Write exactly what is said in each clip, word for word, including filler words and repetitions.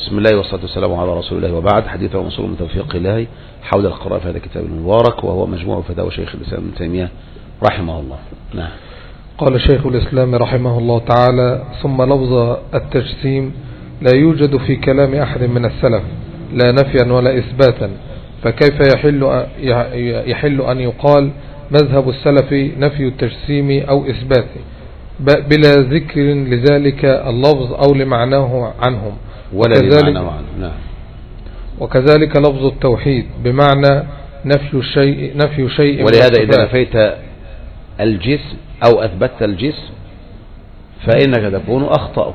بسم الله والصلاة والسلام على رسول الله، وبعد. حديث ومصول من توفيق الله حول القراءة في هذا الكتاب المبارك، وهو مجموع فتاوى شيخ الإسلام ابن تيمية رحمه الله. نعم. قال شيخ الإسلام رحمه الله تعالى: ثم لفظ التجسيم لا يوجد في كلام أحد من السلف لا نفيا ولا إثباتا، فكيف يحل يحل أن يقال مذهب السلف نفي التجسيم أو إثباته بلا ذكر لذلك اللفظ أو لمعناه عنهم، ولا لمعناه عنه. نعم. وكذلك لفظ التوحيد بمعنى نفي شيء نفي شيء ولهذا إذا نفيت الجسم أو أثبتت الجسم فإنك تكون أخطأت،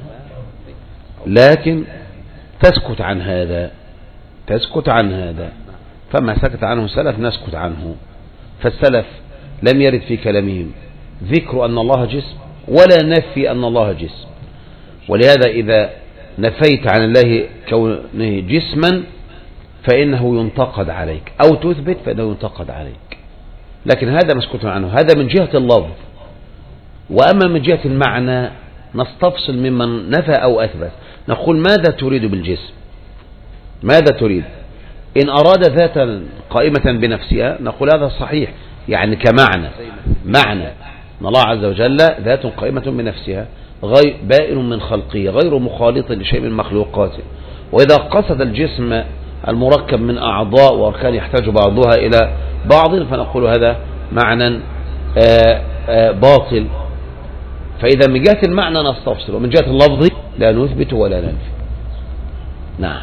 لكن تسكت عن هذا تسكت عن هذا فما سكت عنه السلف نسكت عنه. فالسلف لم يرد في كلامهم ذكر أن الله جسم ولا نفي أن الله جسم، ولهذا إذا نفيت عن الله كونه جسما فإنه ينتقد عليك، أو تثبت فإنه ينتقد عليك، لكن هذا مسكوت عنه. هذا من جهة اللفظ. وأما من جهة المعنى نستفصل ممن نفى أو أثبت، نقول ماذا تريد بالجسم؟ ماذا تريد؟ إن أراد ذاتا قائمة بنفسها نقول هذا صحيح، يعني كمعنى معنى أن الله عز وجل ذات قائمة بنفسها غير بائن من خلقه غير مخالط لشيء من مخلوقاته. وإذا قصد الجسم المركب من أعضاء وأركان يحتاج بعضها إلى بعض فنقول هذا معنى آآ آآ باطل. فإذا من جهة المعنى نستفصل، ومن جهة اللفظ لا نثبت ولا ننفي. نعم.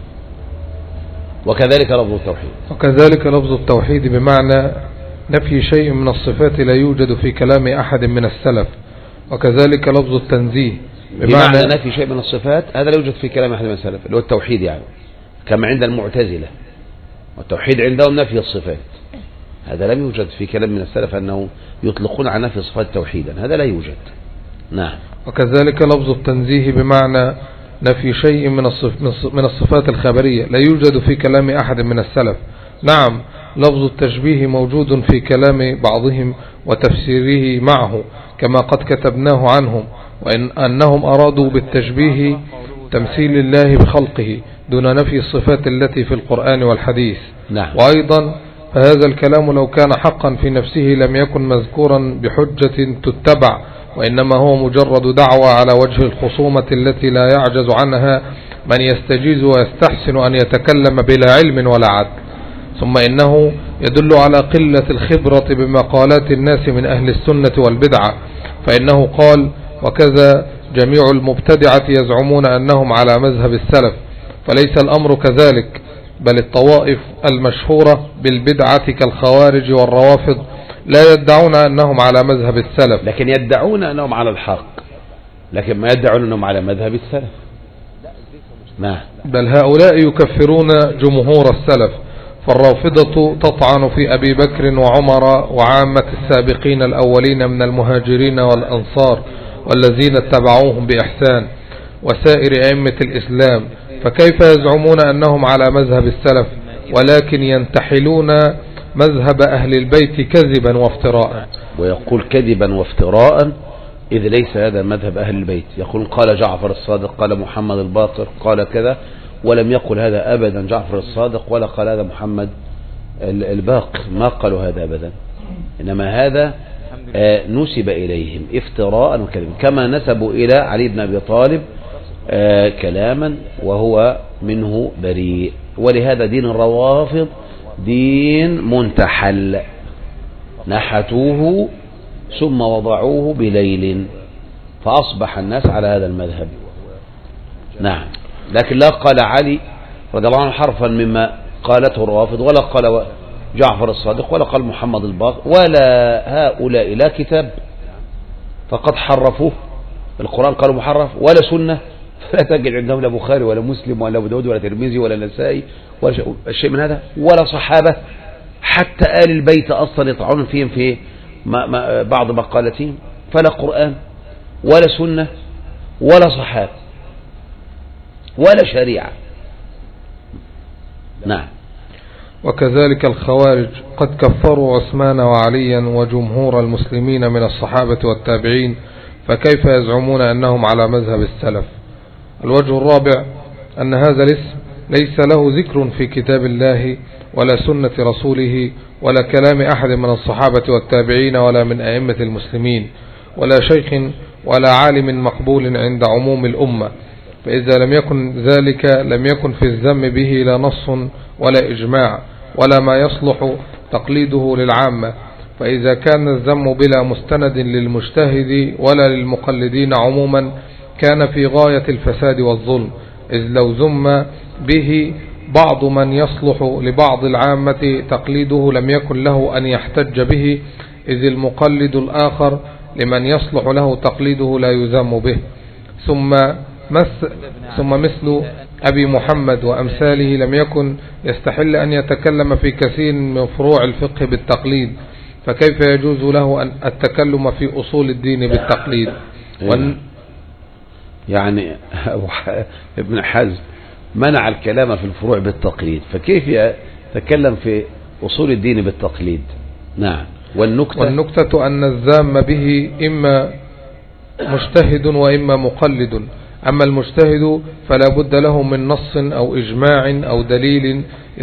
وكذلك لفظ التوحيد وكذلك لفظ التوحيد بمعنى نفي شيء من الصفات لا يوجد في كلام أحد من السلف. وكذلك لفظ التنزيه بمعنى, بمعنى نفي شيء من الصفات، هذا لا يوجد في كلام أحد من السلف، اللي هو التوحيد، يعني كما عند المعتزلة، والتوحيد عندهم نفي الصفات. هذا لم يوجد في كلام من السلف أنه يطلقون على نفي الصفات توحيدا، هذا لا يوجد. نعم. وكذلك لفظ التنزيه بمعنى نفي شيء من من الصفات الخبرية لا يوجد في كلام أحد من السلف. نعم، لفظ التشبيه موجود في كلام بعضهم وتفسيره معه كما قد كتبناه عنهم، وإن أنهم أرادوا بالتشبيه تمثيل الله بخلقه دون نفي الصفات التي في القرآن والحديث. نعم. وأيضا فهذا الكلام لو كان حقا في نفسه لم يكن مذكورا بحجة تتبع، وإنما هو مجرد دعوة على وجه الخصومة التي لا يعجز عنها من يستجيز ويستحسن أن يتكلم بلا علم ولا عدل. ثم إنه يدل على قلة الخبرة بمقالات الناس من أهل السنة والبدعة، فإنه قال: وكذا جميع المبتدعة يزعمون أنهم على مذهب السلف، فليس الأمر كذلك، بل الطوائف المشهورة بالبدعة كالخوارج والروافض لا يدعون أنهم على مذهب السلف، لكن يدعون أنهم على الحق، لكن ما يدعون أنهم على مذهب السلف. ما بل هؤلاء يكفرون جمهور السلف، فالرافضة تطعن في أبي بكر وعمر وعامة السابقين الأولين من المهاجرين والأنصار والذين اتبعوهم بإحسان وسائر أئمة الإسلام، فكيف يزعمون أنهم على مذهب السلف ولكن ينتحلون مذهب أهل البيت كذبا وافتراء؟ ويقول كذبا وافتراء إذ ليس هذا مذهب أهل البيت. يقول قال جعفر الصادق، قال محمد الباقر، قال كذا، ولم يقل هذا أبدا جعفر الصادق ولا قال هذا محمد الباقر، ما قالوا هذا أبدا، إنما هذا نسب إليهم افتراء وكذب، كما نسبوا إلى علي بن أبي طالب كلاما وهو منه بريء. ولهذا دين الروافض دين منتحل، نحتوه ثم وضعوه بليل فأصبح الناس على هذا المذهب. نعم. لكن لا قال علي رضي الله عنه حرفا مما قالته الروافض، ولا قال جعفر الصادق، ولا قال محمد الباقر، ولا هؤلاء لا كتاب فقد حرفوه. القرآن قالوا محرف، ولا سنة فلا تجد عندهم لا بخاري ولا مسلم ولا أبو داود ولا ترمذي ولا نسائي ولا شيء من هذا، ولا صحابة، حتى آل البيت أصلا يطعنون فيهم في ما ما بعض مقالتهم، فلا قرآن ولا سنة ولا صحابة ولا شريعة. نعم. وكذلك الخوارج قد كفروا عثمان وعليا وجمهور المسلمين من الصحابة والتابعين، فكيف يزعمون أنهم على مذهب السلف؟ الوجه الرابع أن هذا الاسم ليس له ذكر في كتاب الله ولا سنة رسوله ولا كلام أحد من الصحابة والتابعين ولا من أئمة المسلمين ولا شيخ ولا عالم مقبول عند عموم الأمة. فإذا لم يكن ذلك لم يكن في الذم به لا نص ولا إجماع ولا ما يصلح تقليده للعامة. فإذا كان الذم بلا مستند للمجتهد ولا للمقلدين عموما كان في غاية الفساد والظلم، إذ لو ذم به بعض من يصلح لبعض العامة تقليده لم يكن له أن يحتج به، إذ المقلد الآخر لمن يصلح له تقليده لا يذم به. ثم مثل, ثم مثل أبي محمد وأمثاله لم يكن يستحل أن يتكلم في كثير من فروع الفقه بالتقليد، فكيف يجوز له أن التكلم في أصول الدين بالتقليد؟ وان يعني ابن حزم منع الكلام في الفروع بالتقليد، فكيف يتكلم في أصول الدين بالتقليد؟ نعم. والنكتة, والنكتة أن الذام به إما مجتهد وإما مقلد. أما المجتهد فلا بد له من نص أو إجماع أو دليل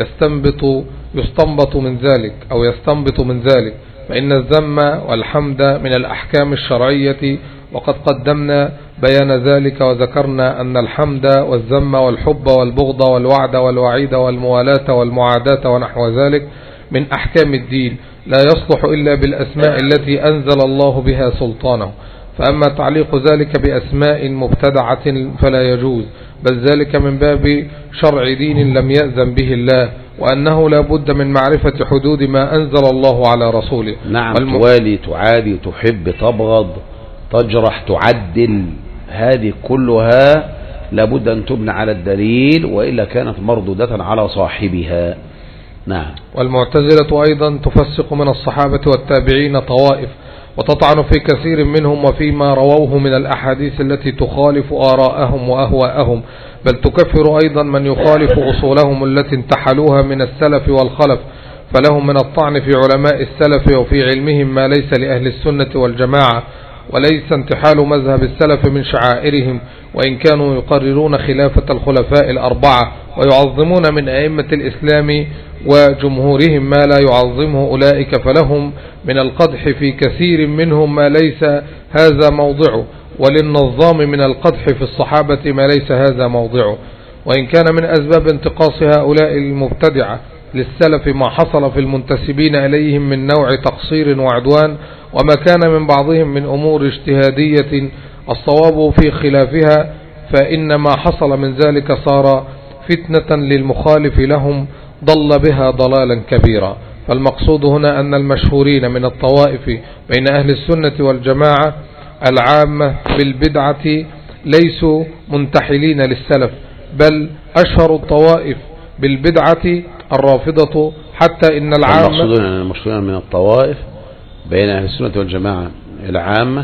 يستنبط يستنبط من ذلك أو يستنبط من ذلك، فإن الذم والحمد من الأحكام الشرعية، وقد قدمنا بيان ذلك وذكرنا أن الحمد والذم والحب والبغض والوعد والوعيد والموالاة والمعاداة ونحو ذلك من أحكام الدين لا يصلح إلا بالأسماء التي أنزل الله بها سلطانه. فأما تعليق ذلك بأسماء مبتدعة فلا يجوز، بل ذلك من باب شرع دين لم يأذن به الله، وأنه لا بد من معرفة حدود ما أنزل الله على رسوله. نعم. والم... توالي، تعادي، تحب، تبغض، تجرح، تعدل، هذه كلها لابد أن تبنى على الدليل، وإلا كانت مردودة على صاحبها. نعم. والمعتزلة أيضا تفسق من الصحابة والتابعين طوائف، وتطعن في كثير منهم وفيما رووه من الأحاديث التي تخالف آراءهم وأهواءهم، بل تكفر أيضا من يخالف أصولهم التي انتحلوها من السلف والخلف، فلهم من الطعن في علماء السلف وفي علمهم ما ليس لأهل السنة والجماعة، وليس انتحال مذهب السلف من شعائرهم، وإن كانوا يقررون خلافة الخلفاء الأربعة ويعظمون من أئمة الإسلام وجمهورهم ما لا يعظمه أولئك، فلهم من القدح في كثير منهم ما ليس هذا موضعه، وللنظام من القدح في الصحابة ما ليس هذا موضعه. وإن كان من أسباب انتقاص هؤلاء المبتدعة للسلف ما حصل في المنتسبين إليهم من نوع تقصير وعدوان، وما كان من بعضهم من أمور اجتهادية الصواب في خلافها، فإن ما حصل من ذلك صار فتنة للمخالف لهم ضل بها ضلالا كبيرا. فالمقصود هنا أن المشهورين من الطوائف بين أهل السنة والجماعة العامة بالبدعة ليسوا منتحلين للسلف، بل أشهر الطوائف بالبدعة الرافضة، حتى إن العامة المقصود أن المشهورين من الطوائف بين أهل السنة والجماعة العامة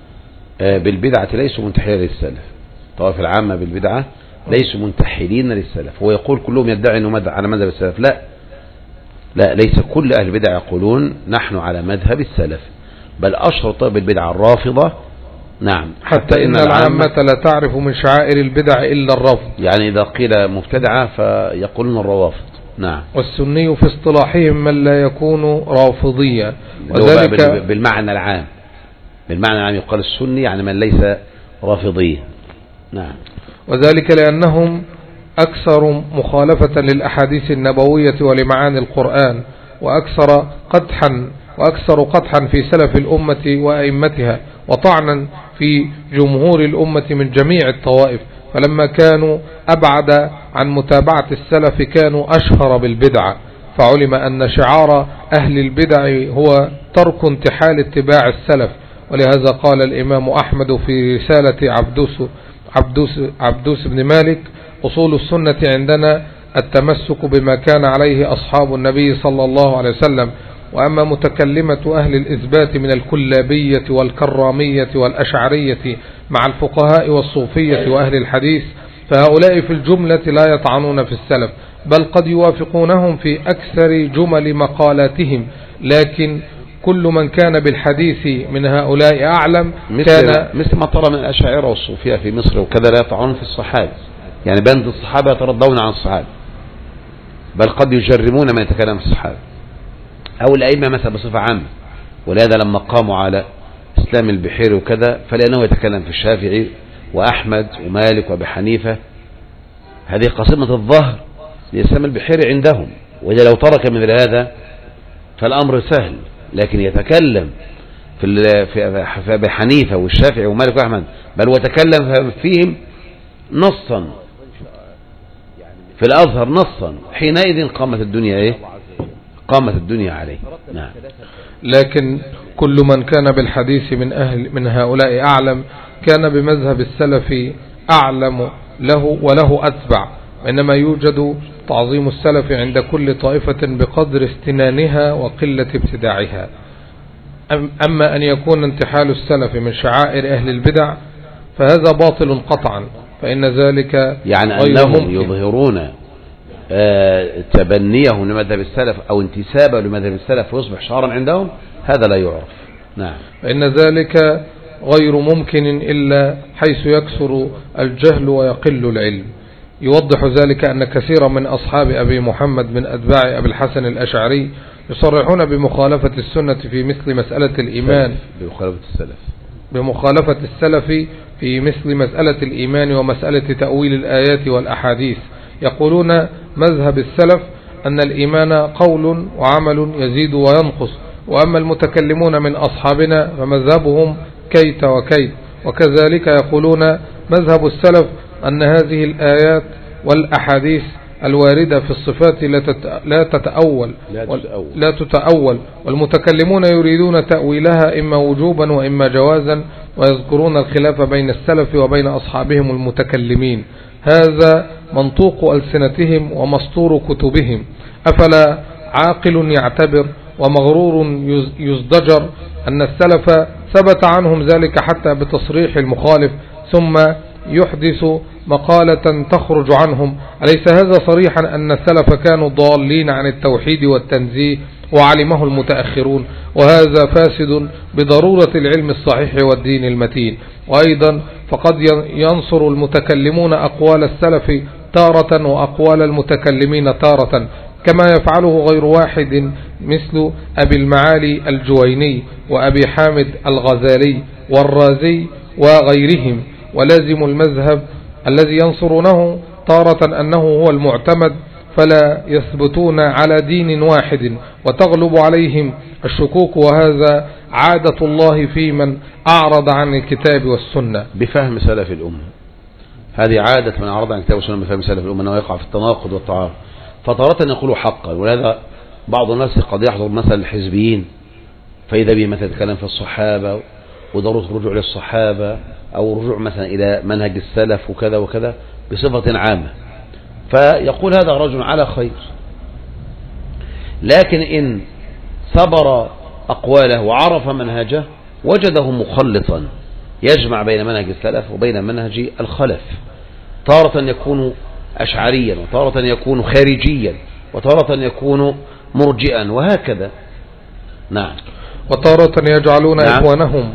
بالبدعة ليسوا منتحلين للسلف. الطوائف العامة بالبدعة ليسوا منتحلين للسلف. هو يقول كلهم يدعي أنه على مذهب السلف، لا لا ليس كل أهل البدع يقولون نحن على مذهب السلف، بل أشهر طيب البدع الرافضة. نعم. حتى إن العامة لا تعرف من شعائر البدع إلا الرفض، يعني إذا قيل مبتدعة فيقولون الروافض. نعم. والسني في اصطلاحهم من لا يكون رافضيا، وذلك بالمعنى العام. بالمعنى العام يقال السني يعني من ليس رافضيا. نعم. وذلك لأنهم أكثر مخالفة للأحاديث النبوية ولمعاني القرآن، وأكثر قدحا وأكثر قدحا في سلف الأمة وأئمتها، وطعنا في جمهور الأمة من جميع الطوائف. فلما كانوا أبعد عن متابعة السلف كانوا أشهر بالبدعة، فعلم أن شعار أهل البدع هو ترك انتحال اتباع السلف. ولهذا قال الإمام أحمد في رسالة عبدوس عبدوس, عبدوس بن مالك: أصول السنة عندنا التمسك بما كان عليه أصحاب النبي صلى الله عليه وسلم، وأما متكلمة أهل الإثبات من الكلابية والكرامية والأشعرية مع الفقهاء والصوفية وأهل الحديث فهؤلاء في الجملة لا يطعنون في السلف، بل قد يوافقونهم في أكثر جمل مقالاتهم، لكن كل من كان بالحديث من هؤلاء أعلم مثل, كان مثل ما ترى من الأشاعرة والصوفية في مصر وكذا لا يطعنون في الصحابة. يعني بند الصحابة يترضون عن الصحابة، بل قد يجرمون ما يتكلم في الصحابة، أو الأئمة مثلا بصفة عامة. ولهذا لما قاموا على إسلام البحيري وكذا فلأنه يتكلم في الشافعي وأحمد ومالك وأبي حنيفة، هذه قسمة الظهر لإسلام البحيري عندهم. وإذا لو ترك مثل هذا فالأمر سهل، لكن يتكلم في في أبي حنيفة والشافعي ومالك وأحمد، بل وتكلم فيهم نصا في الأزهر نصا، حينئذ قامت الدنيا إيه؟ قامت الدنيا عليه. نعم. لكن كل من كان بالحديث من أهل من هؤلاء أعلم كان بمذهب السلف أعلم له وله أتبع، وإنما يوجد تعظيم السلف عند كل طائفة بقدر استنانها وقلة ابتداعها. أما أن يكون انتحال السلف من شعائر أهل البدع فهذا باطل قطعا، فإن ذلك يعني أنهم يظهرون آه تبنيهم لمذهب السلف أو انتسابه لمذهب السلف ويصبح شعارا عندهم، هذا لا يعرف. نعم. فإن ذلك غير ممكن إلا حيث يكثر الجهل ويقل العلم. يوضح ذلك أن كثيرا من أصحاب أبي محمد من أتباع أبي الحسن الأشعري يصرحون بمخالفة السنة في مثل مسألة الإيمان، بمخالفة السلف بمخالفة السلف في مثل مسألة الإيمان ومسألة تأويل الآيات والأحاديث. يقولون مذهب السلف أن الإيمان قول وعمل يزيد وينقص، وأما المتكلمون من أصحابنا فمذهبهم كيت وكيت. وكذلك يقولون مذهب السلف أن هذه الآيات والأحاديث الواردة في الصفات لا تتأول لا تتأول والمتكلمون يريدون تأويلها إما وجوبا وإما جوازا، ويذكرون الخلاف بين السلف وبين أصحابهم المتكلمين. هذا منطوق ألسنتهم ومسطور كتبهم. أفلا عاقل يعتبر ومغرور يزدجر أن السلف ثبت عنهم ذلك حتى بتصريح المخالف ثم يحدث مقالة تخرج عنهم؟ أليس هذا صريحا أن السلف كانوا ضالين عن التوحيد والتنزيه وعلمه المتأخرون؟ وهذا فاسد بضرورة العلم الصحيح والدين المتين. وأيضا فقد ينصر المتكلمون أقوال السلف تارة وأقوال المتكلمين تارة، كما يفعله غير واحد مثل أبي المعالي الجويني وأبي حامد الغزالي والرازي وغيرهم. ولازم المذهب الذي ينصرونه تارة أنه هو المعتمد، فلا يثبتون على دين واحد وتغلب عليهم الشكوك، وهذا عادة الله في من أعرض عن الكتاب والسنة بفهم سلف الأمة. هذه عادة من أعرض عن الكتاب والسنة بفهم سلف الأمة، أنه يقع في التناقض والتعارض، فتارة يقولوا حقا. ولهذا بعض الناس قد يحضر مثلا الحزبيين فإذا به مثلا يتكلم في الصحابة وضرورة الرجوع للصحابة أو رجوع مثلا إلى منهج السلف وكذا وكذا بصفة عامة، فيقول هذا رجل على خير. لكن إن صبر أقواله وعرف منهجه وجده مخلطا يجمع بين منهج السلف وبين منهج الخلف، تارة يكون أشعريا وتارة يكون خارجيا وتارة يكون مرجئا وهكذا. نعم. وتارة يجعلون نعم. إخوانهم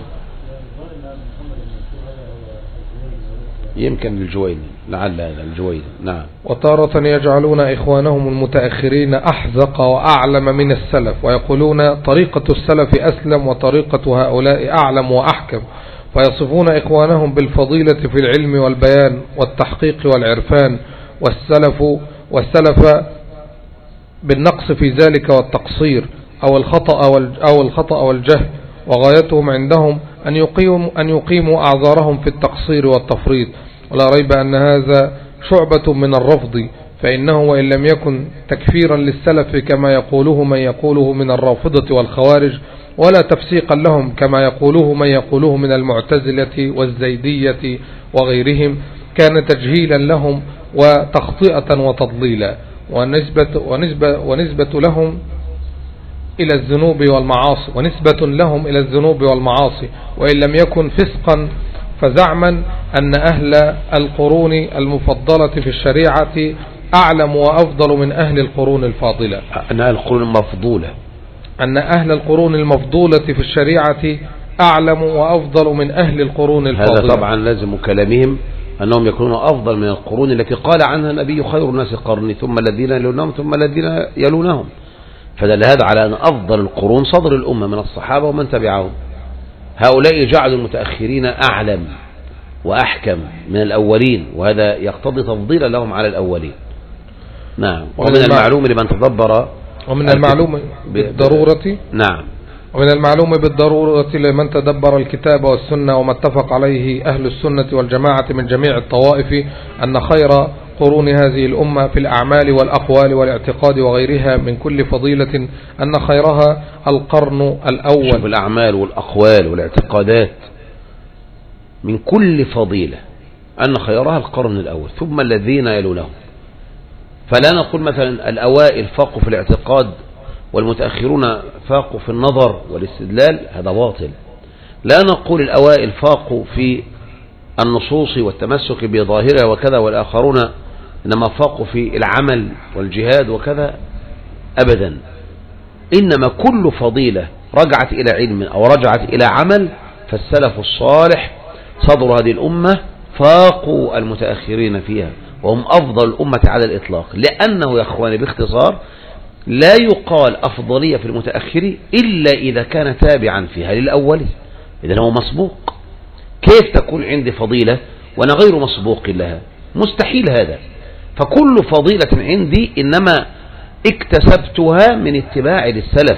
يمكن الجويني، لعل هذا الجويني. نعم. وتارة يجعلون إخوانهم المتأخرين أحزق وأعلم من السلف، ويقولون طريقة السلف أسلم وطريقة هؤلاء أعلم وأحكم، فيصفون إخوانهم بالفضيلة في العلم والبيان والتحقيق والعرفان، والسلف والسلف بالنقص في ذلك والتقصير أو الخطأ أو الخطأ والجهل. وغايتهم عندهم أن يقيموا أن يقيموا أعذارهم في التقصير والتفريط. ولا ريب أن هذا شعبة من الرفض، فإنه وإن لم يكن تكفيرا للسلف كما يقوله من يقوله من الرافضة والخوارج، ولا تفسيقا لهم كما يقوله من يقوله من المعتزلة والزيدية وغيرهم، كان تجهيلا لهم وتخطئة وتضليلا، ونسبة, ونسبة, ونسبة لهم إلى الذنوب والمعاصي ونسبة لهم إلى الذنوب والمعاصي وإن لم يكن فسقا، فزعما أن أهل القرون المفضلة في الشريعة أعلم وأفضل من أهل القرون الفاضلة. أن أهل القرون المفضولة أن أهل القرون المفضولة في الشريعة أعلم وأفضل من أهل القرون الفاضلة. هذا طبعا لازم كلامهم أنهم يكونون أفضل من القرون التي قال عنها النبي خير الناس قرني ثم الذين يلونهم ثم الذين يلونهم. فدل هذا على أن أفضل القرون صدر الأمة من الصحابة ومن تبعهم. هؤلاء جعلوا المتأخرين أعلم وأحكم من الأولين، وهذا يقتضي تفضيلا لهم على الأولين. نعم. ومن المعلوم لمن تدبر ومن المعلوم بالضرورة نعم ومن المعلوم بالضرورة لمن تدبر الكتاب والسنة وما اتفق عليه أهل السنة والجماعة من جميع الطوائف أن خير قرون هذه الأمة في الأعمال والأقوال والاعتقاد وغيرها من كل فضيلة أن خيرها القرن الأول. في الأعمال والأقوال والاعتقادات من كل فضيلة أن خيرها القرن الأول ثم الذين يلونهم. فلا نقول مثلا الأوائل فاقوا في الاعتقاد والمتأخرون فاقوا في النظر والاستدلال، هذا باطل. لا نقول الأوائل فاقوا في النصوص والتمسك بظاهرها وكذا والآخرون إنما فاقوا في العمل والجهاد وكذا، أبدا. إنما كل فضيلة رجعت إلى علم أو رجعت إلى عمل فالسلف الصالح صدر هذه الأمة فاقوا المتأخرين فيها وهم أفضل الأمة على الإطلاق. لأنه يا أخواني باختصار لا يقال أفضلية في المتأخر إلا إذا كان تابعا فيها للأول، إذا هو مسبوق. كيف تكون عندي فضيلة وأنا غير مسبوق لها؟ مستحيل هذا. فكل فضيلة عندي إنما اكتسبتها من اتباع للسلف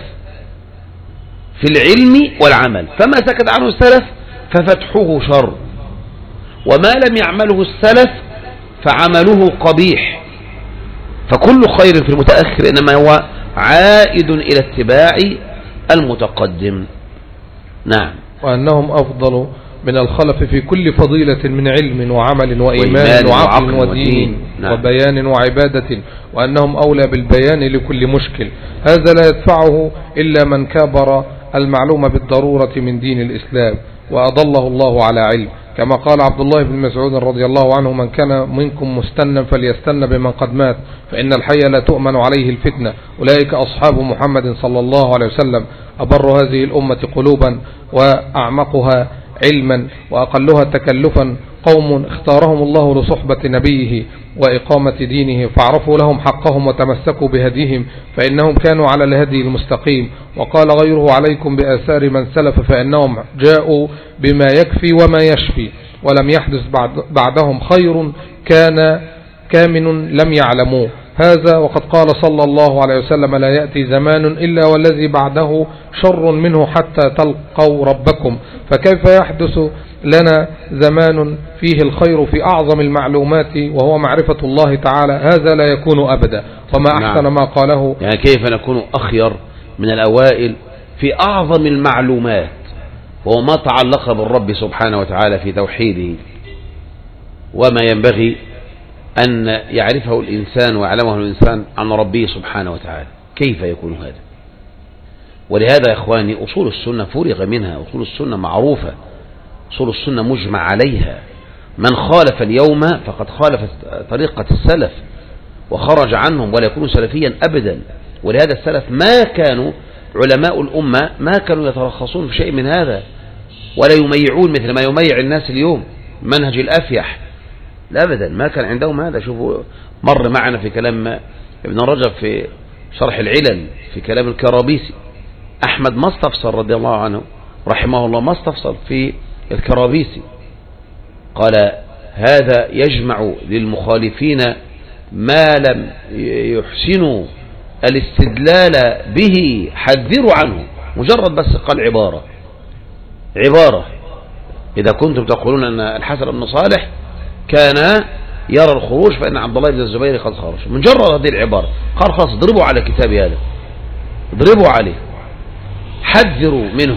في العلم والعمل، فما سكت عنه السلف ففتحه شر، وما لم يعمله السلف فعمله قبيح. فكل خير في المتأخر إنما هو عائد إلى اتباع المتقدم. نعم. وأنهم أفضل من الخلف في كل فضيلة من علم وعمل وإيمان وعقل ودين نعم. وبيان وعبادة، وأنهم أولى بالبيان لكل مشكل. هذا لا يدفعه إلا من كابر المعلومة بالضرورة من دين الإسلام وأضله الله على علم، كما قال عبد الله بن مسعود رضي الله عنه: من كان منكم مستنا فليستن بمن قد مات، فإن الحي لا تؤمن عليه الفتنة. أولئك أصحاب محمد صلى الله عليه وسلم، أبر هذه الأمة قلوبا وأعمقها علما وأقلها تكلفا، قوم اختارهم الله لصحبة نبيه وإقامة دينه، فاعرفوا لهم حقهم وتمسكوا بهديهم فإنهم كانوا على الهدي المستقيم. وقال غيره: عليكم بآثار من سلف فإنهم جاءوا بما يكفي وما يشفي، ولم يحدث بعد بعدهم خير كان كامن لم يعلموه. هذا وقد قال صلى الله عليه وسلم: لا يأتي زمان إلا والذي بعده شر منه حتى تلقوا ربكم. فكيف يحدث لنا زمان فيه الخير في أعظم المعلومات وهو معرفة الله تعالى؟ هذا لا يكون أبدا. وما أحسن ما قاله، يعني كيف نكون أخير من الأوائل في أعظم المعلومات وهو ما تعلق بالرب سبحانه وتعالى في توحيده وما ينبغي أن يعرفه الإنسان ويعلمه الإنسان عن ربه سبحانه وتعالى. كيف يكون هذا؟ ولهذا يا إخواني أصول السنة فرغ منها. أصول السنة معروفة، أصول السنة مجمع عليها. من خالف اليوم فقد خالف طريقة السلف وخرج عنهم ولا يكون سلفيا أبدا. ولهذا السلف ما كانوا علماء الأمة ما كانوا يترخصون في شيء من هذا ولا يميعون مثل ما يميع الناس اليوم منهج الأفيح، لا أبدا، ما كان عندهم هذا. شوفوا مر معنا في كلام ابن رجب في شرح العلل في كلام الكرابيسي، أحمد ما استفسر رضي الله عنه رحمه الله ما استفسر في الكرابيسي، قال: هذا يجمع للمخالفين ما لم يحسنوا الاستدلال به حذروا عنه. مجرد بس قال عبارة عبارة إذا كنتم تقولون أن الحسن بن صالح كان يرى الخروج فإن عبد الله بن الزبير قد خرج، مجرد هذه العبارة قال: خلاص اضربوا على كتاب هذا، اضربوا عليه، حذروا منه.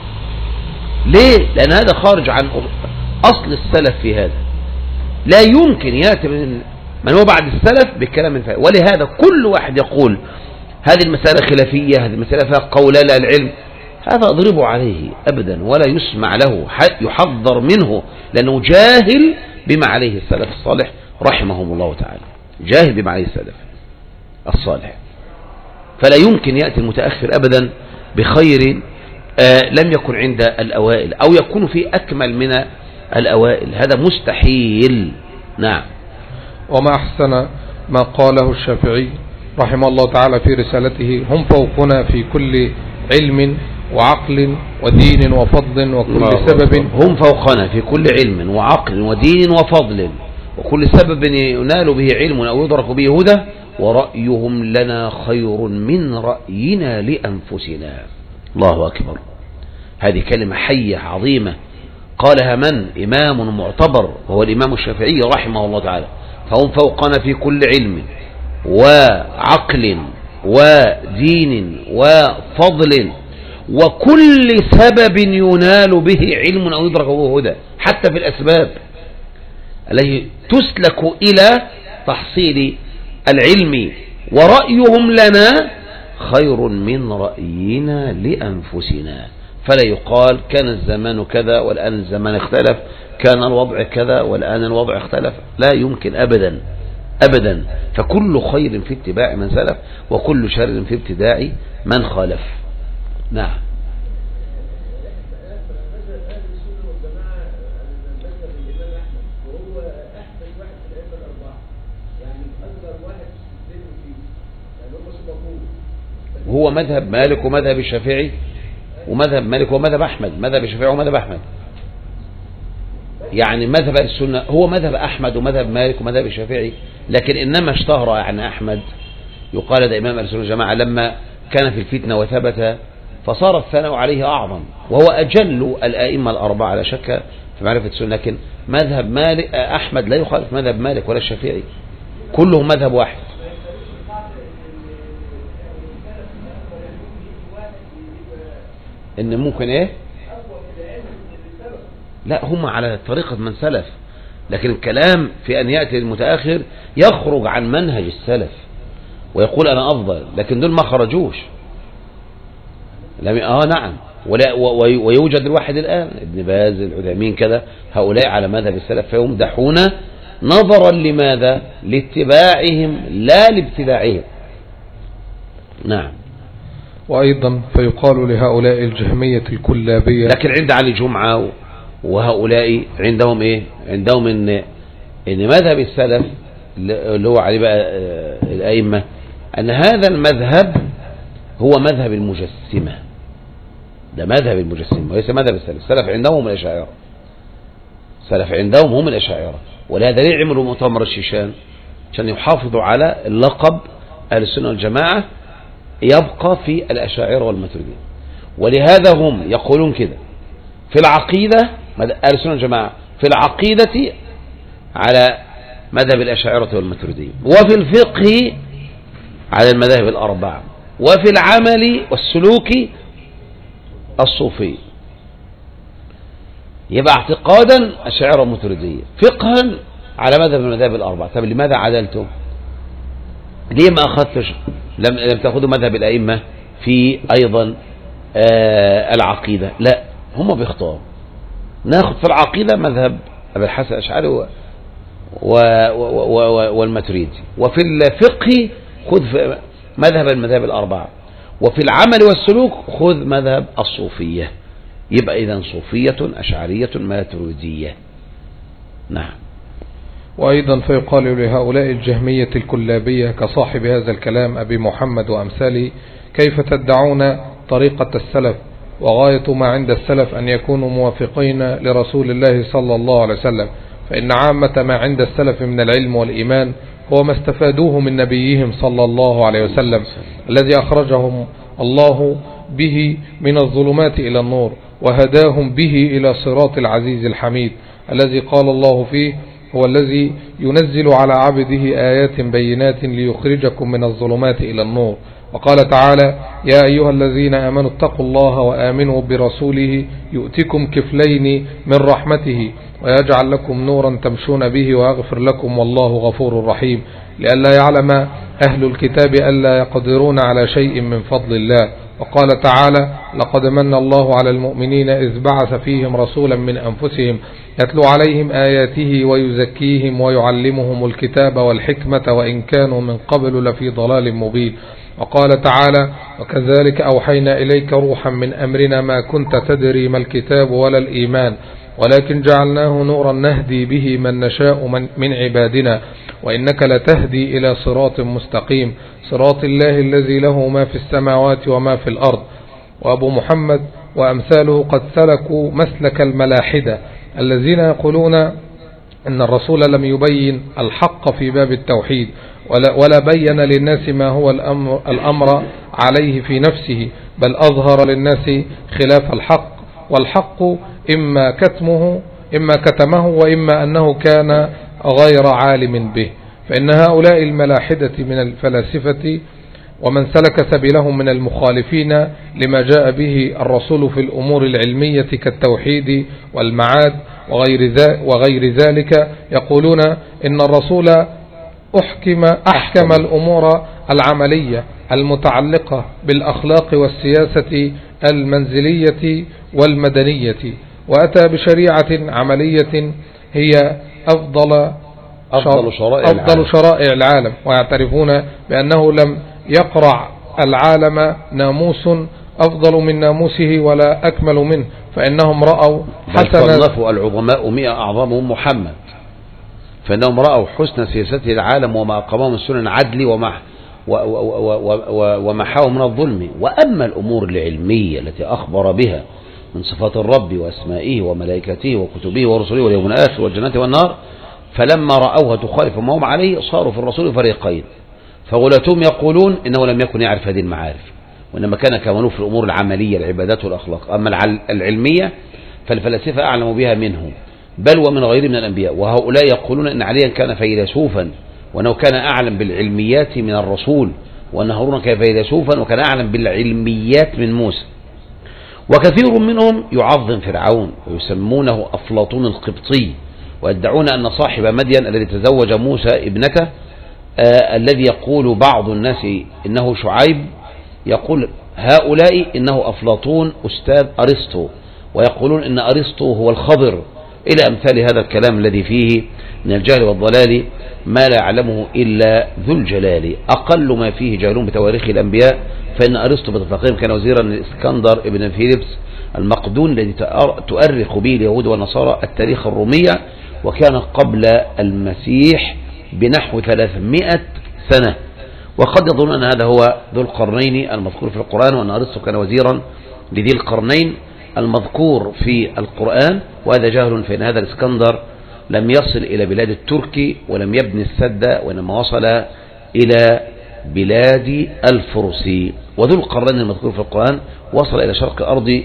ليه؟ لأن هذا خارج عن أصل السلف في هذا. لا يمكن يأتي من من هو بعد السلف بالكلام من فيه. ولهذا كل واحد يقول هذه المسألة خلافية، هذه المسألة فيها قولا لا العلم، هذا اضربوا عليه أبدا ولا يسمع له، يحذر منه، لأنه جاهل بما عليه السلف الصالح رحمهم الله تعالى، جاهل بما عليه السلف الصالح. فلا يمكن يأتي المتأخر أبدا بخير آه لم يكن عند الأوائل أو يكون في أكمل من الأوائل، هذا مستحيل. نعم. وما أحسن ما قاله الشافعي رحمه الله تعالى في رسالته: هم فوقنا في كل علم وعقل ودين وفضل وكل سبب. هم فوقنا في كل علم وعقل ودين وفضل وكل سبب ينال به علم أو يدرك به هدى، ورأيهم لنا خير من رأينا لأنفسنا. الله أكبر. هذه كلمة حية عظيمة قالها من؟ إمام معتبر وهو الإمام الشافعي رحمه الله تعالى. فهم فوقنا في كل علم وعقل ودين وفضل وكل سبب ينال به علم أو يدرك به هدى، حتى في الأسباب التي تسلك إلى تحصيل العلم. ورأيهم لنا خير من رأينا لأنفسنا. فلا يقال كان الزمان كذا والآن الزمان اختلف، كان الوضع كذا والآن الوضع اختلف، لا يمكن أبدا أبدا. فكل خير في اتباع من سلف وكل شر في ابتداع من خالف. نعم. هو مذهب مالك ومذهب الشافعي ومذهب مالك ومذهب أحمد، مذهب الشافعي ومذهب أحمد. يعني مذهب السنة هو مذهب أحمد ومذهب مالك ومذهب الشافعي، لكن إنما اشتهر عن أحمد يقال ده إمام السنة الجماعة لما كان في الفتنة وثبت فصار الثناء عليه أعظم، وهو أجل الآئمة الأربعة لا شك في معرفة السنة. لكن مذهب مالك أحمد لا يخالف مذهب مالك ولا الشافعي، كلهم مذهب واحد. إن ممكن إيه؟ لا، هم على طريقة من سلف، لكن الكلام في أن يأتي المتأخر يخرج عن منهج السلف ويقول أنا أفضل، لكن دول ما خرجوش. آه نعم. ولا ويوجد الواحد الآن ابن باز العثيمين كذا، هؤلاء على مذهب السلف فيمدحون نظرا لماذا؟ لاتباعهم لا لابتداعهم. نعم. وأيضا فيقال لهؤلاء الجهمية الكلابية، لكن عند علي جمعة وهؤلاء عندهم إيه؟ عندهم إن إن مذهب السلف اللي هو عليه بقى الأئمة أن هذا المذهب هو مذهب المجسمة. ده مذهب المجسمة وليس مذهب السلف. السلف عندهم هم الأشاعرة، السلف عندهم هم الأشاعرة. ولهذا ليه عملوا مؤتمر الشيشان؟ عشان يحافظوا على اللقب أهل السنة والجماعة يبقى في الأشاعرة والماتريدية. ولهذا هم يقولون كده في العقيدة أهل السنة والجماعة في العقيدة على مذهب الأشاعرة والماتريدية، وفي الفقه على المذاهب الأربعة، وفي العمل والسلوك الصوفي. يبقى اعتقادا أشاعرة والماتريدية، فقها على مذهب المذاهب الأربعة. طب لماذا عدلتم؟ ليه ما أخذتش لم, لم تأخذوا مذهب الأئمة في أيضا آه العقيدة؟ لا، هم بيختاروا. ناخذ في العقيدة مذهب أبي الحسن الأشعري و و و و والماتريدي، وفي الفقه خذ مذهب المذاهب الأربعة، وفي العمل والسلوك خذ مذهب الصوفية. يبقى إذن صوفية أشعرية ماتريدية. نعم. وأيضا فيقال لهؤلاء الجهمية الكلابية كصاحب هذا الكلام أبي محمد وأمثاله: كيف تدعون طريقة السلف وغاية ما عند السلف أن يكونوا موافقين لرسول الله صلى الله عليه وسلم؟ فإن عامة ما عند السلف من العلم والإيمان هو ما استفادوه من نبيهم صلى الله عليه وسلم الذي أخرجهم الله به من الظلمات إلى النور وهداهم به إلى صراط العزيز الحميد الذي قال الله فيه: هو الذي ينزل على عبده آيات بينات ليخرجكم من الظلمات إلى النور. وقال تعالى: يا أيها الذين آمنوا اتقوا الله وآمنوا برسوله يؤتكم كفلين من رحمته ويجعل لكم نورا تمشون به ويغفر لكم والله غفور رحيم، لئلا يعلم أهل الكتاب ألا يقدرون على شيء من فضل الله. وقال تعالى: لقد من الله على المؤمنين إذ بعث فيهم رسولا من أنفسهم يتلو عليهم آياته ويزكيهم ويعلمهم الكتاب والحكمة وإن كانوا من قبل لفي ضلال مبين. وقال تعالى: وكذلك أوحينا إليك روحا من أمرنا ما كنت تدري ما الكتاب ولا الإيمان ولكن جعلناه نورا نهدي به من نشاء من, من عبادنا وإنك لتهدي إلى صراط مستقيم صراط الله الذي له ما في السماوات وما في الأرض. وأبو محمد وأمثاله قد سلكوا مسلك الملاحدة الذين يقولون إن الرسول لم يبين الحق في باب التوحيد ولا, ولا بين للناس ما هو الأمر, الأمر عليه في نفسه، بل أظهر للناس خلاف الحق، والحق إما كتمه إما كتمه وإما أنه كان غير عالم به. فإن هؤلاء الملاحدة من الفلاسفة ومن سلك سبيلهم من المخالفين لما جاء به الرسول في الأمور العلمية كالتوحيد والمعاد وغير ذلك يقولون إن الرسول أحكم, أحكم الأمور العملية المتعلقة بالأخلاق والسياسة المنزلية والمدنية، وأتى بشريعة عملية هي أفضل أفضل شرائع, أفضل شرائع العالم، ويعترفون بأنه لم يقرع العالم ناموس أفضل من ناموسه ولا أكمل منه، فإنهم رأوا حسن صنفوا العظماء مئة أعظمهم محمد، فإنهم رأوا حسن سياسته العالم وما أقامه من سنن عدل ومح ومحاه من الظلم. وأما الأمور العلمية التي أخبر بها من صفات الرب وأسمائه وملائكته وكتبه ورسله واليوم الآخر والجنة والنار، فلما رأوها تخالف ما هم عليه صاروا في الرسول فريقين، فغلاتهم يقولون إنه لم يكن يعرف هذه المعارف، وإنما كان كمانه في الأمور العملية العبادات والأخلاق. أما العلمية فالفلاسفة أعلم بها منه بل ومن غيره من الأنبياء، وهؤلاء يقولون إن عليا كان فيلسوفا وأنه كان أعلم بالعلميات من الرسول، وأن هارون كان فيلسوفا وكان أعلم بالعلميات من موسى. وكثير منهم يعظم فرعون ويسمونه أفلاطون القبطي، ويدعون أن صاحب مدين الذي تزوج موسى ابنته آه الذي يقول بعض الناس إنه شعيب، يقول هؤلاء إنه أفلاطون أستاذ أرسطو، ويقولون إن أرسطو هو الخضر، إلى أمثال هذا الكلام الذي فيه من الجهل والضلال ما لا يعلمه إلا ذو الجلال. أقل ما فيه جهلون بتواريخ الأنبياء، فإن أرسطو بتفاقهم كان وزيرا للإسكندر ابن فيليبس المقدون الذي تؤرخ به اليهود والنصارى التاريخ الرومية، وكان قبل المسيح بنحو ثلاثمائة سنة. وقد يظنون أن هذا هو ذو القرنين المذكور في القرآن، وأن أرسطو كان وزيرا لذي القرنين المذكور في القرآن، وهذا جهل، فإن هذا الإسكندر لم يصل إلى بلاد التركي ولم يبني السد، وإنما وصل إلى بلاد الفرس. وذو القرنين المذكور في القرآن وصل إلى شرق الأرض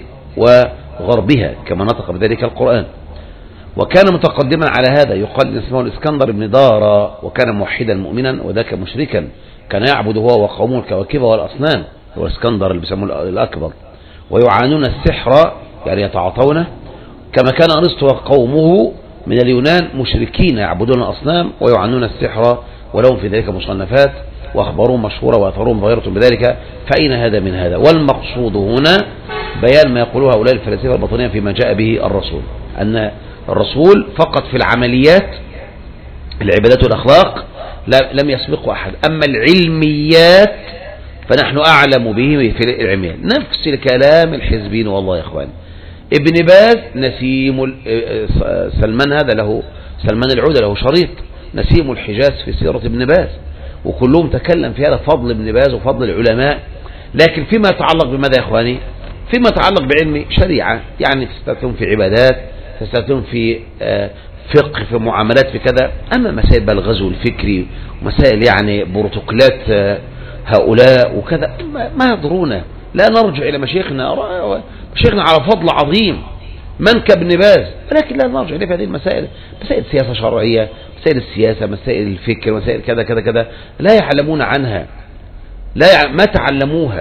وغربها كما نطق بذلك القرآن، وكان متقدما على هذا. يقال اسمه الإسكندر بن دارا، وكان موحدا مؤمنا وذاك مشركا، كان يعبد هو وقومه الكواكب والأصنام، هو الإسكندر اللي بيسموه الأكبر، ويعانون السحر يعني يتعاطونه، كما كان أرسطو وقومه من اليونان مشركين يعبدون الأصنام ويعانون السحر، ولهم في ذلك مصنفات وأخبارهم مشهورة وأثرهم ظاهرة بذلك. فأين هذا من هذا؟ والمقصود هنا بيان ما يقوله هؤلاء الفلاسفة الباطنية فيما جاء به الرسول، أن الرسول فقط في العمليات العبادات والأخلاق لم يسبقه أحد، أما العلميات فنحن أعلم به في العلميات. نفس الكلام الحزبين والله يا إخوان. ابن باز نسيم سلمان، هذا له سلمان العودة له شريط نسيم الحجاز في سيرة ابن باز، وكلهم تكلم في هذا فضل ابن باز وفضل العلماء. لكن فيما يتعلق بماذا يا إخواني؟ فيما يتعلق بعلم شريعة، يعني تستخدم في عبادات، تستخدم في فقه، في معاملات، في كذا. أما مسائل بقى الغزو الفكري ومسائل يعني بروتوكولات هؤلاء وكذا ما يضرونا، لا نرجع إلى مشايخنا، مشايخنا على فضل عظيم من كابن باز، ولكن لا نرجع إليه في هذه المسائل، مسائل سياسة شرعية، مسائل السياسة، مسائل الفكر، مسائل كذا كذا كذا لا يعلمون عنها، لا يع... ما تعلموها.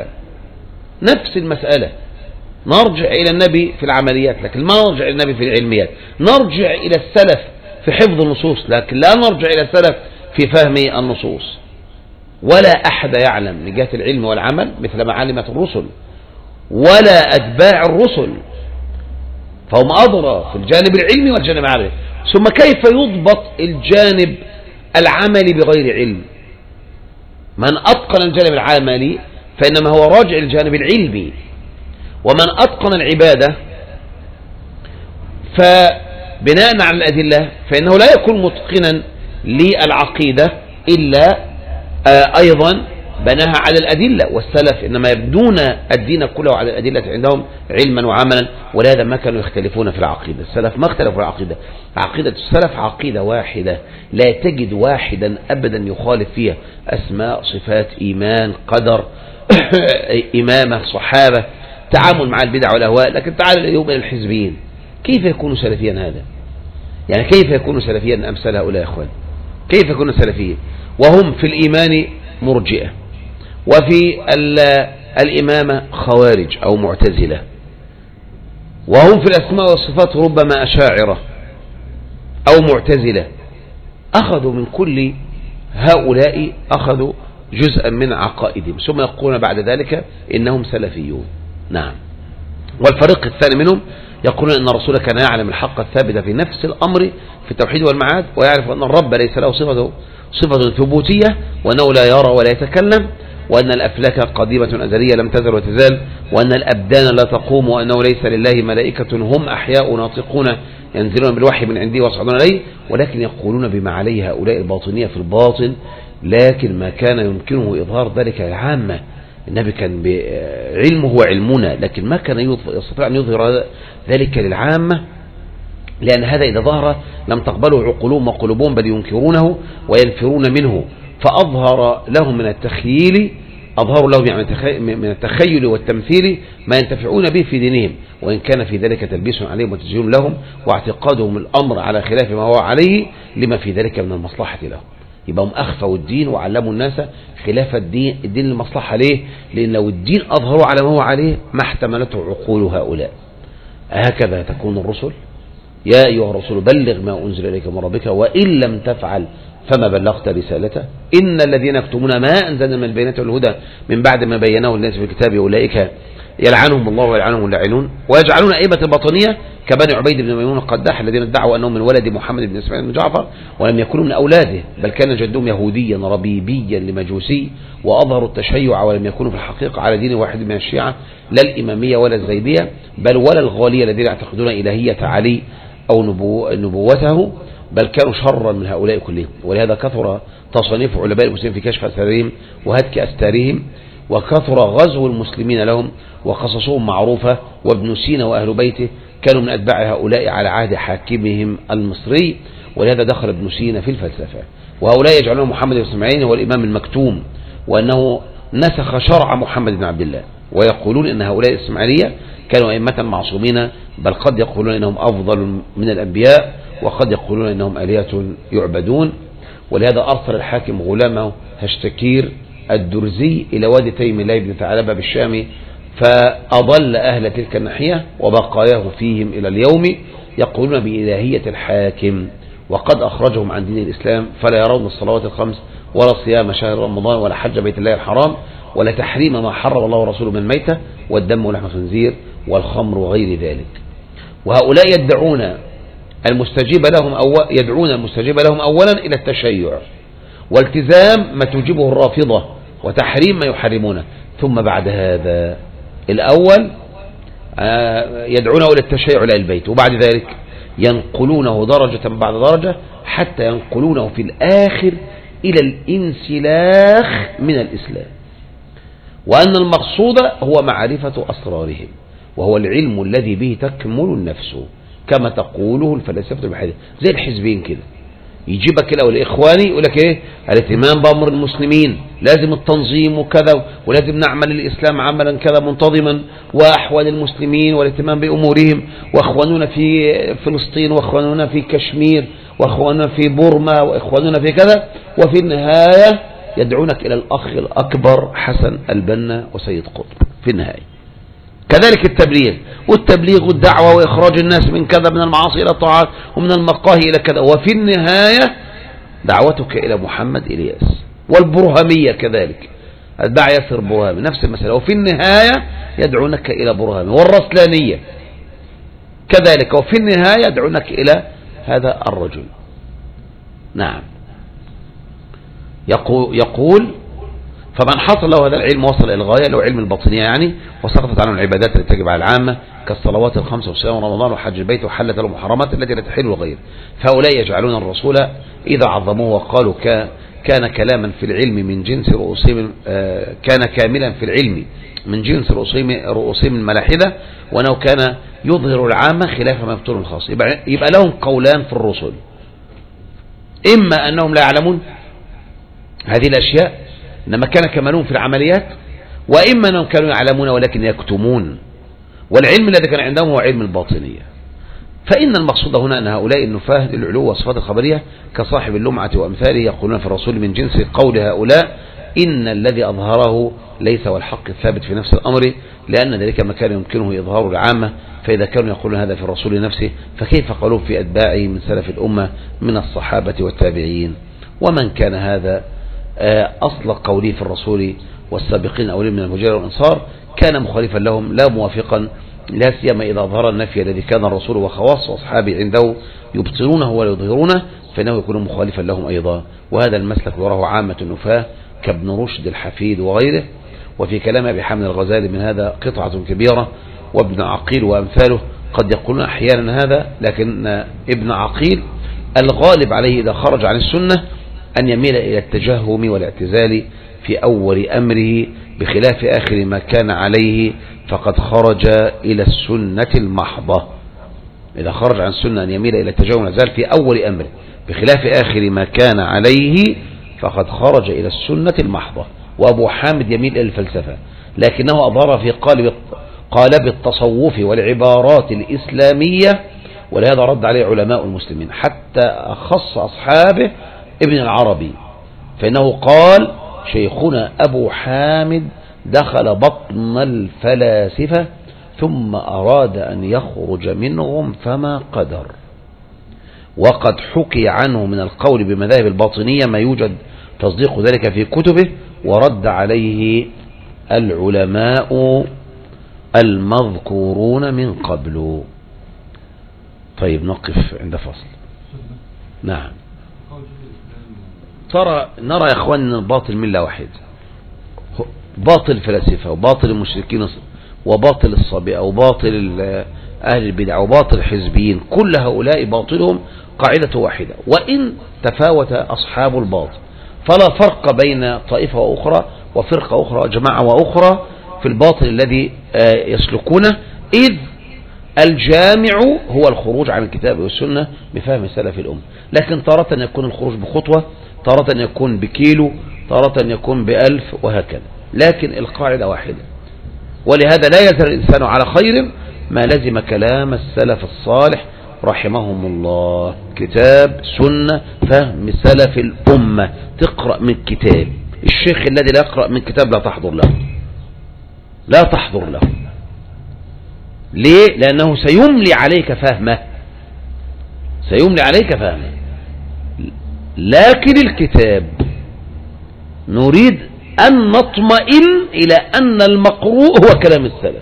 نفس المسألة نرجع إلى النبي في العمليات، لكن ما نرجع إلى النبي في العلميات. نرجع إلى السلف في حفظ النصوص، لكن لا نرجع إلى السلف في فهم النصوص. ولا أحد يعلم من جهة العلم والعمل مثل ما علمت الرسل ولا أتباع الرسل، فهم أضرى في الجانب العلمي والجانب العملي. ثم كيف يضبط الجانب العملي بغير علم؟ من أتقن الجانب العملي فإنما هو راجع الجانب العلمي، ومن أتقن العبادة فبناء على الأدلة فإنه لا يكون متقنا للعقيدة إلا أيضا بناها على الأدلة. والسلف إنما يبنون الدين كله على الأدلة عندهم علما وعملا، ولهذا ما كانوا يختلفون في العقيدة. السلف ما اختلفوا في العقيدة، عقيدة السلف عقيدة واحدة، لا تجد واحدا أبدا يخالف فيها أسماء صفات إيمان قدر إمامة صحابة تعامل مع البدع والأهواء. لكن تعال اليوم إلى الحزبيين، كيف يكون سلفيا هذا؟ يعني كيف يكون سلفيا أمثال هؤلاء يا أخوان؟ كيف يكون سلفيا وهم في الإيمان مرجئة، وفي الإمامة خوارج أو معتزلة، وهم في الأسماء والصفات ربما أشاعرة أو معتزلة؟ أخذوا من كل هؤلاء أخذوا جزءا من عقائدهم، ثم يقولون بعد ذلك إنهم سلفيون. نعم. والفريق الثاني منهم يقولون أن الرسول كان يعلم الحق الثابت في نفس الأمر في التوحيد والمعاد، ويعرف أن الرب ليس له صفة صفة ثبوتية، وأنه لا يرى ولا يتكلم، وأن الأفلاك قديمة أزلية لم تزل وتزال، وأن الأبدان لا تقوم، وأنه ليس لله ملائكة هم أحياء ناطقون ينزلون بالوحي من عنده ويصعدون عليه. ولكن يقولون بما عليه هؤلاء الباطنية في الباطن، لكن ما كان يمكنه إظهار ذلك للعامة. النبي كان علمه هو علمنا، لكن ما كان يستطيع أن يظهر ذلك للعامة، لأن هذا إذا ظهر لم تقبله عقولهم وقلوبهم، بل ينكرونه وينفرون منه. فأظهر لهم من التخيل أظهروا لهم يعني من التخيل والتمثيل ما ينتفعون به في دينهم، وإن كان في ذلك تلبيس عليهم وتجهيل لهم واعتقادهم الأمر على خلاف ما هو عليه لما في ذلك من المصلحة لهم. يبقى هم أخفوا الدين وعلموا الناس خلاف الدين الدين المصلحة. ليه؟ لأن لو الدين أظهروا على ما هو عليه ما احتملته عقول هؤلاء. هكذا تكون الرسل. يا أيها الرسول بلغ ما أنزل إليك من ربك وإن لم تفعل فما بلغت رسالته. إن الذين يكتمون ما أنزلنا من البينات والهدى من بعد ما بيناه الناس في الكتاب أولئك يلعنهم الله ويلعنهم اللاعنون، ويجعلون أئمة الباطنية كبني عبيد بن ميمون القداح الذين ادعوا أنهم من ولد محمد بن إسماعيل بن جعفر ولم يكونوا من أولاده، بل كان جدهم يهوديا ربيبيا لمجوسي، وأظهروا التشيع ولم يكونوا في الحقيقة على دين واحد من الشيعة، لا الإمامية ولا الزيدية، بل ولا الغالية الذين يعتقدون إلهية علي أو نبو نبوته، بل كانوا شرا من هؤلاء كلهم. ولهذا كثر تصنيف علماء المسلمين في كشف أسرارهم وهتك أستارهم، وكثر غزو المسلمين لهم، وقصصهم معروفة. وابن سينا وأهل بيته كانوا من أتباع هؤلاء على عهد حاكمهم المصري، ولهذا دخل ابن سينا في الفلسفة. وهؤلاء يجعلون محمد بن إسماعيل هو الإمام المكتوم، وأنه نسخ شرع محمد بن عبد الله، ويقولون أن هؤلاء الإسماعيلية كانوا أئمة معصومين، بل قد يقولون أنهم أفضل من الأنبياء، وقد يقولون أنهم آلهة يعبدون. ولهذا أرسل الحاكم غلامه هشتكير الدرزي إلى وادي تيم الله بن ثعلبة بالشام، فأضل أهل تلك الناحية وبقاياه فيهم إلى اليوم يقولون بإلهية الحاكم، وقد أخرجهم عن دين الإسلام، فلا يرون الصلوات الخمس ولا صيام شهر رمضان ولا حج بيت الله الحرام ولا تحريم ما حرم الله ورسوله من الميتة والدم ولحم الخنزير والخمر وغير ذلك. وهؤلاء يدعون المستجيب لهم أو يدعون المستجيب لهم أولا إلى التشيع والتزام ما توجبه الرافضة وتحريم ما يحرمونه، ثم بعد هذا الأول يدعونه إلى التشيع إلى البيت، وبعد ذلك ينقلونه درجة بعد درجة حتى ينقلونه في الآخر إلى الانسلاخ من الإسلام، وأن المقصود هو معرفة أسرارهم، وهو العلم الذي به تكمل النفس كما تقوله الفلاسفة البحرية. زي الحزبين كده، يجيبك كده والإخواني يقول لك إيه الاهتمام بأمر المسلمين، لازم التنظيم وكذا، ولازم نعمل الإسلام عملا كذا منتظما، وأحوال المسلمين والاهتمام بأمورهم، وأخواننا في فلسطين، وأخواننا في كشمير، وأخواننا في بورما، وأخواننا في كذا، وفي النهاية يدعونك إلى الأخ الأكبر حسن البنا وسيد قطب في النهاية. كذلك التبليغ، والتبليغ والدعوة وإخراج الناس من كذا من المعاصي إلى الطاعات ومن المقاهي إلى كذا، وفي النهاية دعوتك إلى محمد إلياس. والبرهمية كذلك، الداعي ياسر برهامي نفس المسألة، وفي النهاية يدعونك إلى برهامي. والرسلانية كذلك، وفي النهاية يدعونك إلى هذا الرجل. نعم. يقول, يقول فمن حصل له هذا العلم وصل إلى الغاية، له علم الباطنية يعني، وسقطت عنه العبادات التي تجب على العامة كالصلوات الخمس وصيام رمضان وحج البيت وحلت له المحرمات التي لا تحل لغيره. فهؤلاء يجعلون الرسول إذا عظموه وقالوا كان كلاما في العلم من جنس رؤوسهم، كان كاملا في العلم من جنس رؤوسهم الملاحدة، وأنه كان يظهر العامة خلاف ما يبطل الخاص. يبقى, يبقى لهم قولان في الرسل: إما أنهم لا يعلمون هذه الأشياء إنما كان كمالهم في العمليات، وإما أنهم كانوا يعلمون ولكن يكتمون، والعلم الذي كان عندهم هو علم الباطنية. فإن المقصود هنا أن هؤلاء النفاة للعلو والصفات الخبرية كصاحب اللمعة وأمثاله يقولون في الرسول من جنس قول هؤلاء إن الذي أظهره ليس والحق الثابت في نفس الأمر، لأن ذلك ما كان يمكنه إظهار العامة. فإذا كانوا يقولون هذا في الرسول نفسه فكيف قالوا في أتباعه من سلف الأمة من الصحابة والتابعين؟ ومن كان هذا أصل قوله في الرسول والسابقين أولين من المهاجرين والأنصار كان مخالفا لهم لا موافقا، لا سيما إذا أظهر النفي الذي كان الرسول وخواص وأصحابه عنده يبطلونه ولا يظهرونه، فإنه يكون مخالفا لهم أيضا. وهذا المسلك يراه عامة النفاة كابن رشد الحفيد وغيره. وفي كلام أبي حامد الغزالي من هذا قطعة كبيرة، وابن عقيل وأمثاله قد يقولون أحيانا هذا، لكن ابن عقيل الغالب عليه إذا خرج عن السنة أن يميل إلى التجهم والاعتزال في أول أمره، بخلاف آخر ما كان عليه فقد خرج إلى السنة المحضة. إذا خرج عن السنة أن يميل إلى التجهم والاعتزال في أول أمره، بخلاف آخر ما كان عليه فقد خرج إلى السنة المحضة. وأبو حامد يميل إلى الفلسفة، لكنه أظهر في قالب قالب التصوف والعبارات الإسلامية، ولهذا رد عليه علماء المسلمين حتى أخص أصحابه ابن العربي، فإنه قال شيخنا أبو حامد دخل بطن الفلاسفة ثم أراد أن يخرج منهم فما قدر. وقد حكي عنه من القول بمذاهب الباطنية ما يوجد تصديق ذلك في كتبه، ورد عليه العلماء المذكورون من قبل. طيب نقف عند فصل. نعم. ترى نرى يا اخوان ان الباطل ملة واحد، باطل الفلاسفة وباطل المشركين وباطل الصابئة وباطل اهل البدع وباطل الحزبيين، كل هؤلاء باطلهم قاعدة واحدة، وان تفاوت اصحاب الباطل فلا فرق بين طائفة واخرى وفرقة اخرى وجماعة واخرى في الباطل الذي يسلكونه، اذ الجامع هو الخروج عن الكتاب والسنة بفهم سلف الأمة. لكن تارة يكون الخروج بخطوة، تارة يكون بكيلو، تارة يكون بألف، وهكذا، لكن القاعدة واحدة. ولهذا لا يزال الإنسان على خير ما لزم كلام السلف الصالح رحمهم الله، كتاب سنة فهم سلف الأمة. تقرأ من كتاب، الشيخ الذي لا يقرأ من كتاب لا تحضر له، لا تحضر له. ليه؟ لأنه سيملي عليك فهمه، سيملي عليك فهمه. لكن الكتاب نريد أن نطمئن إلى أن المقروء هو كلام السلف،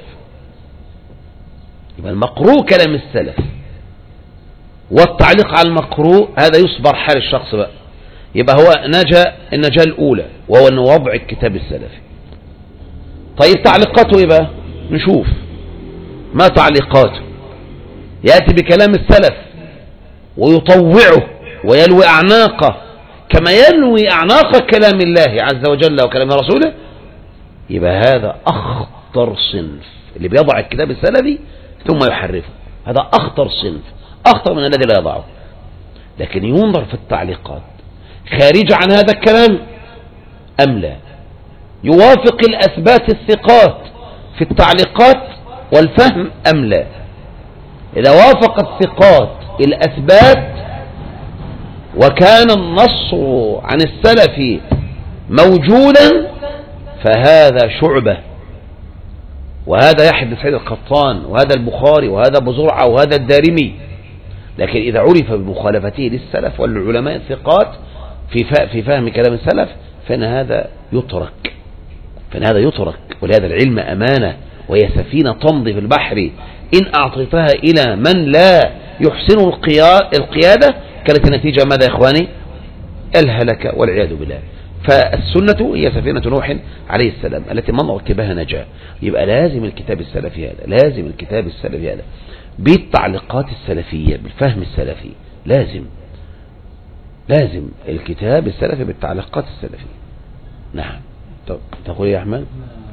يبقى المقروء كلام السلف، والتعليق على المقروء هذا يصبر حال الشخص بقى. يبقى هو نجا النجاة الأولى وهو أن وضع الكتاب السلفي. طيب تعليقاته إيه بقى؟ نشوف ما تعليقاته. يأتي بكلام السلف ويطوعه ويلوي أعناقه كما يلوي أعناق كلام الله عز وجل وكلام رسوله، يبقى هذا أخطر صنف اللي بيضع الكتاب السلفي ثم يحرفه، هذا أخطر صنف، أخطر من الذي لا يضعه. لكن ينظر في التعليقات خارج عن هذا الكلام أم لا، يوافق الأثبات الثقات في التعليقات والفهم أم لا. إذا وافق الثقات الأثبات وكان النص عن السلف موجودا فهذا شعبة، وهذا يحيى بن سعيد القطان وهذا البخاري وهذا أبو زرعة وهذا الدارمي. لكن إذا عرف بمخالفته للسلف والعلماء الثقات في في فهم كلام السلف فإن هذا يترك، فإن هذا يترك. ولهذا العلم أمانة وهي سفينة تمضي في البحر، إن أعطيتها إلى من لا يحسن القيادة كانت النتيجة ماذا يا إخواني؟ الهلكة والعياذ بالله. فالسنة هي سفينة نوح عليه السلام التي من ركبها نجا. يبقى لازم الكتاب السلفي هذا، لازم الكتاب السلفي هذا بالتعليقات السلفية بالفهم السلفي، لازم لازم الكتاب السلفي بالتعليقات السلفية. نعم. طب تقول يا أحمد؟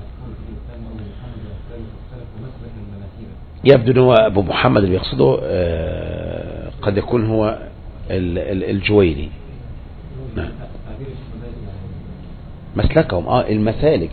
يبدو أنه أبو محمد اللي يقصده آه قد يكون هو الجويني. نعم. مسلكهم اه المسالك.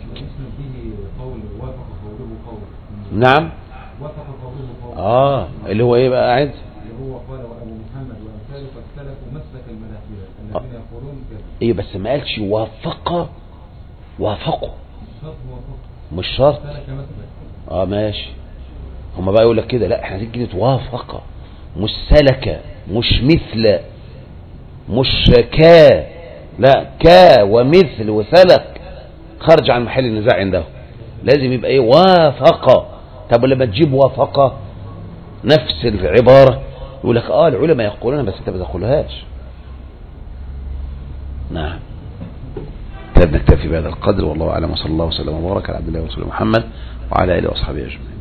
نعم. اه اللي هو ايه بقى قاعد اللي هو قال وابو محمد وامثاله فاختلفوا مسلك المناهير الذين يقولون كذا. ايه بس ما قالش وافق وافقوا مش شرط. اه ماشي. هما بقى يقول لك كده، لا احنا عايزين كلمه وافق، مش سلك، مش مثل، مش كا، لا كا ومثل وسلك خرج عن محل النزاع عنده. لازم يبقى ايه وافق. طب لما تجيب وافق نفس العبارة يقول لك اه العلماء يقولون بس انت ما تقولهاش. نعم. طيب نكتفي بهذا القدر والله اعلم، وصلى الله وسلم وبارك على عبد الله ورسوله محمد وعلى اله واصحابه اجمعين.